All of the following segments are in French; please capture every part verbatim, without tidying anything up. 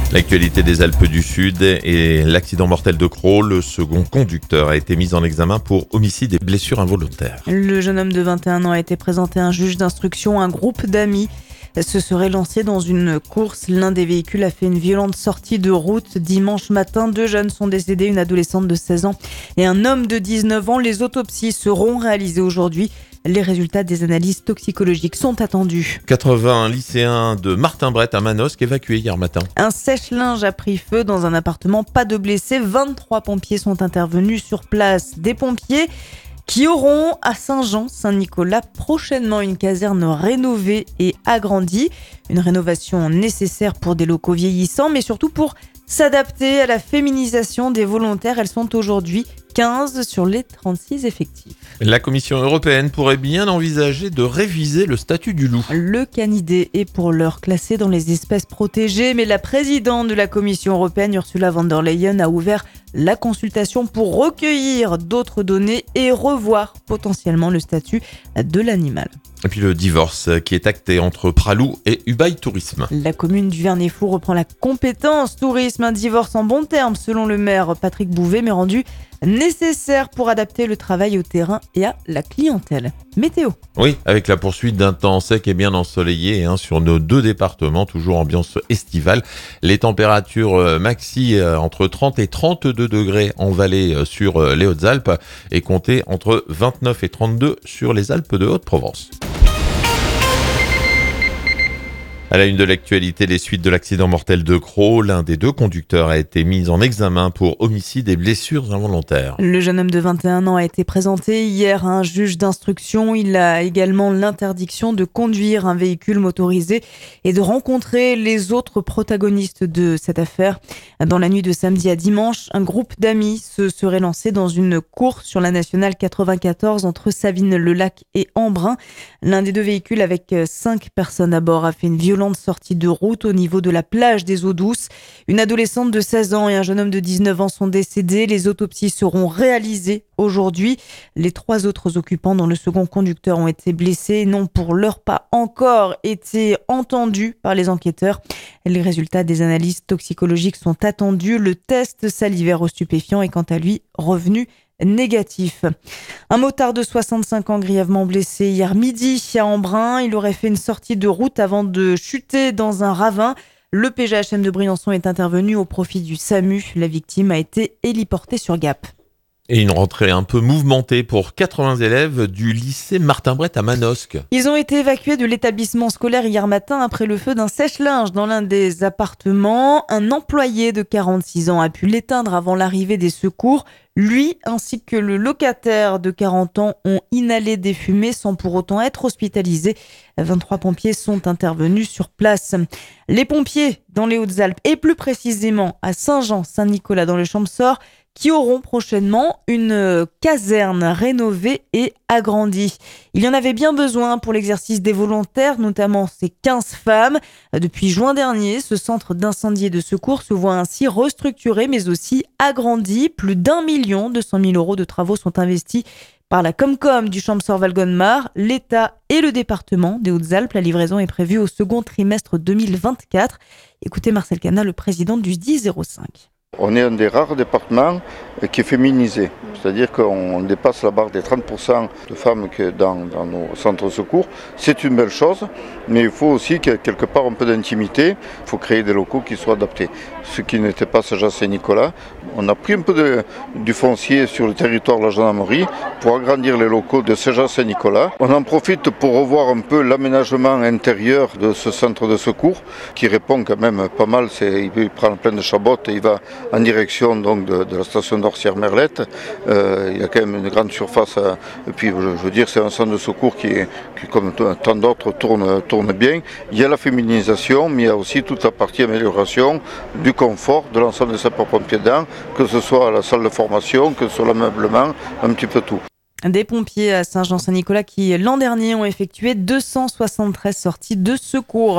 L'actualité des Alpes du Sud et l'accident mortel de Crau. Le second conducteur a été mis en examen pour homicide et blessures involontaires. Le jeune homme de vingt et un ans a été présenté à un juge d'instruction. Un groupe d'amis se serait lancé dans une course. L'un des véhicules a fait une violente sortie de route dimanche matin. Deux jeunes sont décédés, une adolescente de seize ans et un homme de dix-neuf ans. Les autopsies seront réalisées aujourd'hui. Les résultats des analyses toxicologiques sont attendus. quatre-vingts lycéens de Martin-Breth à Manosque évacués hier matin. Un sèche-linge a pris feu dans un appartement, pas de blessés. vingt-trois pompiers sont intervenus sur place. Des pompiers qui auront à Saint-Jean-Saint-Nicolas prochainement une caserne rénovée et agrandie. Une rénovation nécessaire pour des locaux vieillissants, mais surtout pour s'adapter à la féminisation des volontaires. Elles sont aujourd'hui quinze sur les trente-six effectifs. La Commission européenne pourrait bien envisager de réviser le statut du loup. Le canidé est pour l'heure classé dans les espèces protégées, mais la présidente de la Commission européenne, Ursula von der Leyen, a ouvert la consultation pour recueillir d'autres données et revoir potentiellement le statut de l'animal. Et puis le divorce qui est acté entre Pralou et Ubaye Tourisme. La commune du Vernay-Four reprend la compétence tourisme. Un divorce en bons termes selon le maire Patrick Bouvet, mais rendu nécessaire pour adapter le travail au terrain et à la clientèle. Météo. Oui, avec la poursuite d'un temps sec et bien ensoleillé hein, sur nos deux départements, toujours ambiance estivale. Les températures maxi euh, entre trente et trente-deux degrés en vallée euh, sur euh, les Hautes-Alpes et comptées entre vingt-neuf et trente-deux sur les Alpes de Haute-Provence. À la une de l'actualité, les suites de l'accident mortel de Crau. L'un des deux conducteurs a été mis en examen pour homicide et blessures involontaires. Le jeune homme de vingt et un ans a été présenté hier à un juge d'instruction. Il a également l'interdiction de conduire un véhicule motorisé et de rencontrer les autres protagonistes de cette affaire. Dans la nuit de samedi à dimanche, un groupe d'amis se serait lancé dans une course sur la nationale quatre-vingt-quatorze entre Savines-le-Lac et Embrun. L'un des deux véhicules avec cinq personnes à bord a fait une violente sortie de route au niveau de la plage des Eaux Douces. Une adolescente de seize ans et un jeune homme de dix-neuf ans sont décédés. Les autopsies seront réalisées aujourd'hui. Les trois autres occupants, dont le second conducteur, ont été blessés et n'ont pour l'heure pas encore été entendus par les enquêteurs. Les résultats des analyses toxicologiques sont attendus. Le test salivaire aux stupéfiants est quant à lui revenu négatif. Un motard de soixante-cinq ans grièvement blessé hier midi à Embrun. Il aurait fait une sortie de route avant de chuter dans un ravin. Le P G H M de Briançon est intervenu au profit du SAMU. La victime a été héliportée sur Gap. Et une rentrée un peu mouvementée pour quatre-vingts élèves du lycée Martin-Breth à Manosque. Ils ont été évacués de l'établissement scolaire hier matin après le feu d'un sèche-linge dans l'un des appartements. Un employé de quarante-six ans a pu l'éteindre avant l'arrivée des secours. Lui ainsi que le locataire de quarante ans ont inhalé des fumées sans pour autant être hospitalisés. vingt-trois pompiers sont intervenus sur place. Les pompiers dans les Hautes-Alpes et plus précisément à Saint-Jean-Saint-Nicolas dans le Champsaur qui auront prochainement une caserne rénovée et agrandie. Il y en avait bien besoin pour l'exercice des volontaires, notamment ces quinze femmes. Depuis juin dernier, ce centre d'incendie et de secours se voit ainsi restructuré, mais aussi agrandi. Plus d'un million deux cent mille euros de travaux sont investis par la Comcom du Champsaur-Val-Gonnemar, l'État et le département des Hautes-Alpes. La livraison est prévue au second trimestre deux mille vingt-quatre. Écoutez Marcel Cana, le président du S D I zéro cinq. On est un des rares départements qui est féminisé, c'est-à-dire qu'on dépasse la barre des trente pour cent de femmes dans, dans nos centres de secours. C'est une belle chose, mais il faut aussi qu'il y ait quelque part un peu d'intimité. Il faut créer des locaux qui soient adaptés. Ce qui n'était pas Saint-Jean-Saint-Nicolas. On a pris un peu de, du foncier sur le territoire de la gendarmerie pour agrandir les locaux de Saint-Jean-Saint-Nicolas. On en profite pour revoir un peu l'aménagement intérieur de ce centre de secours qui répond quand même pas mal. C'est, il prend plein de chabottes et il va en direction donc, de, de la station d'Orsières-Merlette. Euh, il y a quand même une grande surface. Euh, et puis, je, je veux dire, c'est un centre de secours qui, qui comme tant d'autres, tourne, tourne bien. Il y a la féminisation, mais il y a aussi toute la partie amélioration du confort de l'ensemble des sapeurs-pompiers dedans, que ce soit la salle de formation, que ce soit l'ameublement, un petit peu tout. Des pompiers à Saint-Jean-Saint-Nicolas qui, l'an dernier, ont effectué deux cent soixante-treize sorties de secours.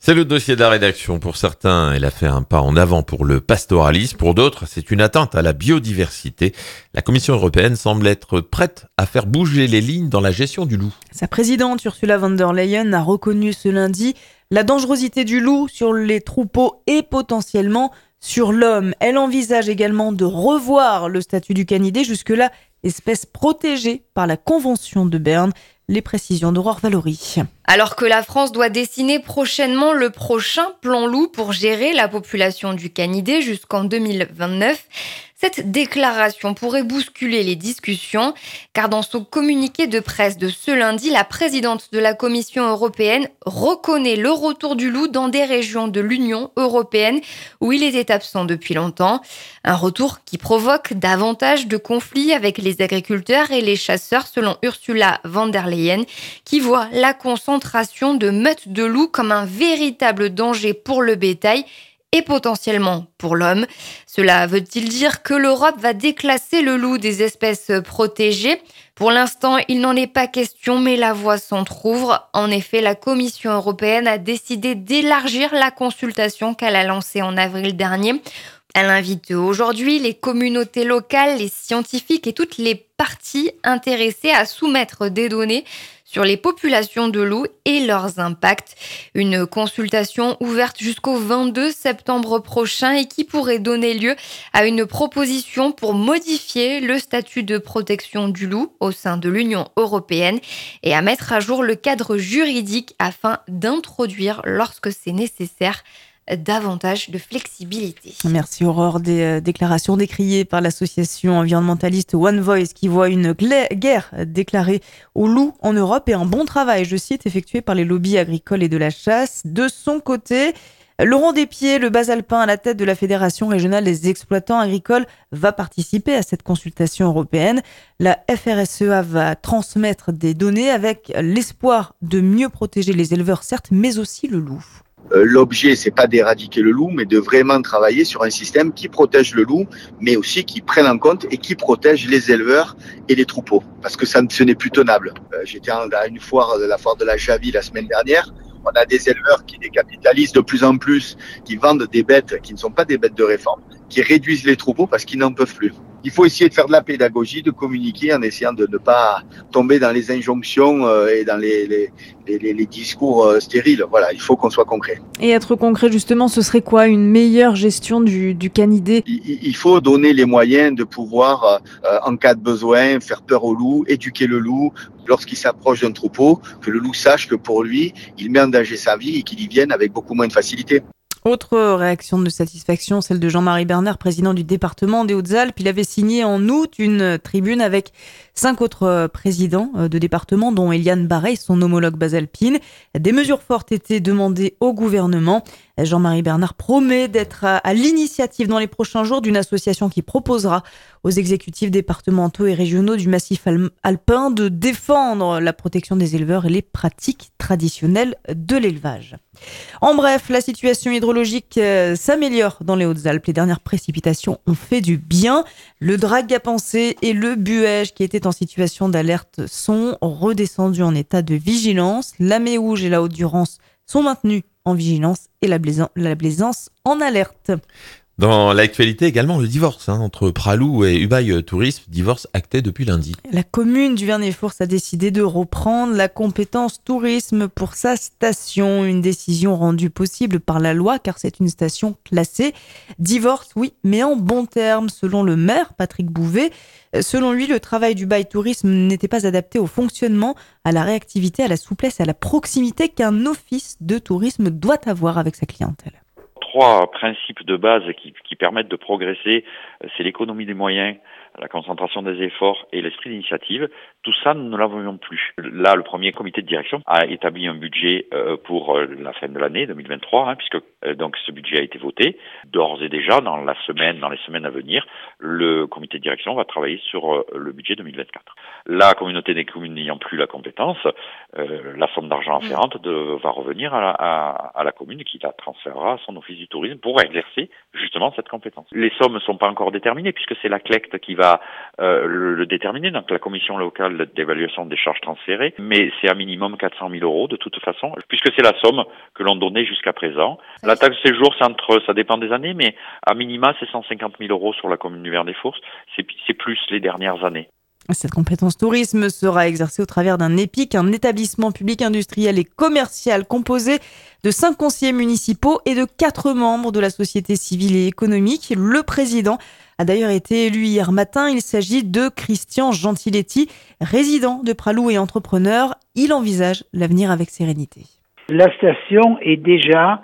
C'est le dossier de la rédaction. Pour certains, elle a fait un pas en avant pour le pastoralisme. Pour d'autres, c'est une atteinte à la biodiversité. La Commission européenne semble être prête à faire bouger les lignes dans la gestion du loup. Sa présidente Ursula von der Leyen a reconnu ce lundi la dangerosité du loup sur les troupeaux et potentiellement sur l'homme. Elle envisage également de revoir le statut du canidé, jusque-là espèce protégée par la Convention de Berne. Les précisions d'Aurore Valory. Alors que la France doit dessiner prochainement le prochain plan loup pour gérer la population du canidé jusqu'en deux mille vingt-neuf, cette déclaration pourrait bousculer les discussions, car dans son communiqué de presse de ce lundi, la présidente de la Commission européenne reconnaît le retour du loup dans des régions de l'Union européenne où il était absent depuis longtemps. Un retour qui provoque davantage de conflits avec les agriculteurs et les chasseurs, selon Ursula von der Leyen, qui voit la concentration de meutes de loups comme un véritable danger pour le bétail et potentiellement pour l'homme. Cela veut-il dire que l'Europe va déclasser le loup des espèces protégées ? Pour l'instant, il n'en est pas question, mais la voie s'entrouvre. En effet, la Commission européenne a décidé d'élargir la consultation qu'elle a lancée en avril dernier. Elle invite aujourd'hui les communautés locales, les scientifiques et toutes les parties intéressées à soumettre des données sur les populations de loups et leurs impacts. Une consultation ouverte jusqu'au vingt-deux septembre prochain et qui pourrait donner lieu à une proposition pour modifier le statut de protection du loup au sein de l'Union européenne et à mettre à jour le cadre juridique afin d'introduire, lorsque c'est nécessaire, davantage de flexibilité. Merci Aurore. Des euh, déclarations décriées par l'association environnementaliste One Voice qui voit une gla- guerre déclarée aux loups en Europe et un bon travail, je cite, effectué par les lobbies agricoles et de la chasse. De son côté, Laurent Despiez, le bas alpin à la tête de la Fédération régionale des exploitants agricoles, va participer à cette consultation européenne. La F R S E A va transmettre des données avec l'espoir de mieux protéger les éleveurs, certes, mais aussi le loup. Euh, l'objet, c'est pas d'éradiquer le loup, mais de vraiment travailler sur un système qui protège le loup, mais aussi qui prenne en compte et qui protège les éleveurs et les troupeaux. Parce que ça, ce n'est plus tenable. Euh, j'étais à une foire, la foire de la Javie la semaine dernière. On a des éleveurs qui décapitalisent de plus en plus, qui vendent des bêtes qui ne sont pas des bêtes de réforme, qui réduisent les troupeaux parce qu'ils n'en peuvent plus. Il faut essayer de faire de la pédagogie, de communiquer en essayant de ne pas tomber dans les injonctions et dans les, les, les, les discours stériles. Voilà, il faut qu'on soit concret. Et être concret, justement, ce serait quoi ? Une meilleure gestion du, du canidé ? il, il faut donner les moyens de pouvoir, euh, en cas de besoin, faire peur au loup, éduquer le loup. Lorsqu'il s'approche d'un troupeau, que le loup sache que pour lui, il met en danger sa vie et qu'il y vienne avec beaucoup moins de facilité. Autre réaction de satisfaction, celle de Jean-Marie Bernard, président du département des Hautes-Alpes. Il avait signé en août une tribune avec cinq autres présidents de département, dont Eliane Barreil, son homologue basalpine. Des mesures fortes étaient demandées au gouvernement. Jean-Marie Bernard promet d'être à l'initiative dans les prochains jours d'une association qui proposera aux exécutifs départementaux et régionaux du massif alpin de défendre la protection des éleveurs et les pratiques traditionnelles de l'élevage. En bref, la situation hydrologique s'améliore dans les Hautes-Alpes. Les dernières précipitations ont fait du bien. Le Drac Gapençais et le Buège, qui étaient en situation d'alerte, sont redescendus en état de vigilance. La Méouge et la Haute-Durance sont maintenus en vigilance et la, Blaisan- la Blaisance en alerte. Dans l'actualité également, le divorce hein, entre Pralou et Ubaye Tourisme, divorce acté depuis lundi. La commune du Vernet-Fours a décidé de reprendre la compétence tourisme pour sa station. Une décision rendue possible par la loi car c'est une station classée. Divorce, oui, mais en bons termes, selon le maire Patrick Bouvet. Selon lui, le travail du bail tourisme n'était pas adapté au fonctionnement, à la réactivité, à la souplesse, à la proximité qu'un office de tourisme doit avoir avec sa clientèle. Trois principes de base qui, qui permettent de progresser, c'est l'économie des moyens, la concentration des efforts et l'esprit d'initiative. Tout ça, nous ne l'avions plus. Là, le premier comité de direction a établi un budget euh, pour euh, la fin de l'année deux mille vingt-trois, hein, puisque euh, donc ce budget a été voté. D'ores et déjà, dans la semaine, dans les semaines à venir, le comité de direction va travailler sur euh, le budget deux mille vingt-quatre. La communauté des communes n'ayant plus la compétence, euh, la somme d'argent afférente de, va revenir à la, à, à la commune qui la transférera à son office du tourisme pour exercer justement cette compétence. Les sommes ne sont pas encore déterminées puisque c'est la C L E C T qui va euh, le, le déterminer, donc la commission locale d'évaluation des charges transférées, mais c'est à minimum quatre cent mille euros de toute façon, puisque c'est la somme que l'on donnait jusqu'à présent. La taxe de séjour, c'est entre, ça dépend des années, mais à minima, c'est cent cinquante mille euros sur la commune du Ver-des-Fourches, c'est, c'est plus les dernières années. Cette compétence tourisme sera exercée au travers d'un EPIC, un établissement public industriel et commercial composé de cinq conseillers municipaux et de quatre membres de la société civile et économique. Le président a d'ailleurs été élu hier matin. Il s'agit de Christian Gentiletti, résident de Pralou et entrepreneur. Il envisage l'avenir avec sérénité. La station est déjà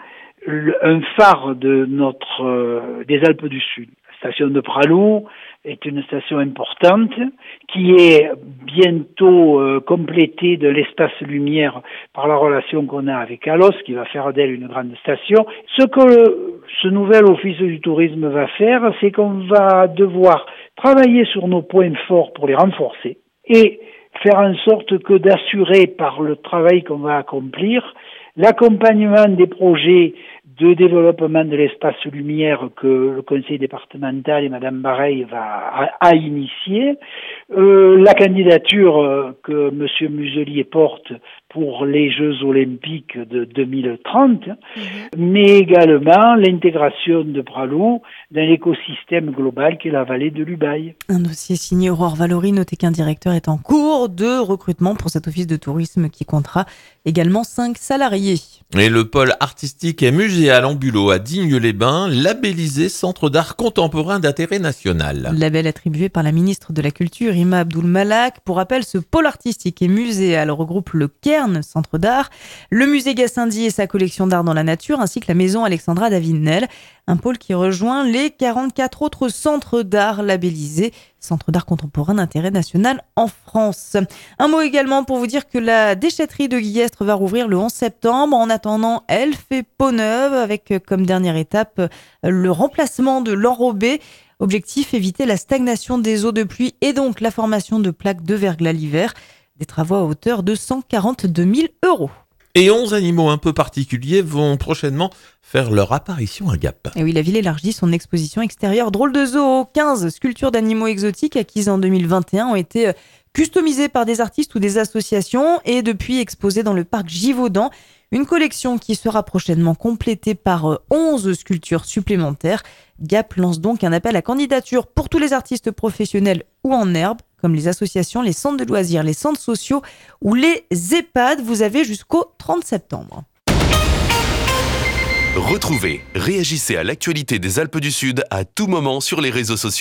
un phare de notre, euh, des Alpes du Sud. La station de Pralou est une station importante qui est bientôt euh, complétée de l'espace lumière par la relation qu'on a avec Alos, qui va faire d'elle une grande station. Ce que le, ce nouvel office du tourisme va faire, c'est qu'on va devoir travailler sur nos points forts pour les renforcer et faire en sorte que d'assurer par le travail qu'on va accomplir l'accompagnement des projets de développement de l'espace lumière que le conseil départemental et Madame Bareil va a, a initié, euh, la candidature que Monsieur Muselier porte pour les Jeux Olympiques de deux mille trente, mmh. mais également l'intégration de Pralou dans l'écosystème global qu'est la vallée de l'Ubaye. Un dossier signé Aurore Valory, notez qu'un directeur est en cours de recrutement pour cet office de tourisme qui comptera également cinq salariés. Et le pôle artistique et muséal Ambulo à Digne-les-Bains, labellisé Centre d'art contemporain d'intérêt national. Label attribué par la ministre de la Culture, Rima Abdul Malak. Pour rappel, ce pôle artistique et muséal regroupe le Cairn, centre d'art, le musée Gassendi et sa collection d'art dans la nature, ainsi que la maison Alexandra David-Nel. Un pôle qui rejoint les quarante-quatre autres centres d'art labellisés Centre d'art contemporain d'intérêt national en France. Un mot également pour vous dire que la déchetterie de Guillestre va rouvrir le onze septembre. En attendant, elle fait peau neuve avec comme dernière étape le remplacement de l'enrobé. Objectif, éviter la stagnation des eaux de pluie et donc la formation de plaques de verglas l'hiver. Des travaux à hauteur de cent quarante-deux mille euros. Et onze animaux un peu particuliers vont prochainement faire leur apparition à Gap. Et oui, la ville élargit son exposition extérieure Drôle de Zoo. quinze sculptures d'animaux exotiques acquises en deux mille vingt et un ont été customisées par des artistes ou des associations et depuis exposées dans le parc Givaudan. Une collection qui sera prochainement complétée par onze sculptures supplémentaires. Gap lance donc un appel à candidature pour tous les artistes professionnels ou en herbe, comme les associations, les centres de loisirs, les centres sociaux ou les EHPAD. Vous avez jusqu'au trente septembre. Retrouvez, réagissez à l'actualité des Alpes du Sud à tout moment sur les réseaux sociaux.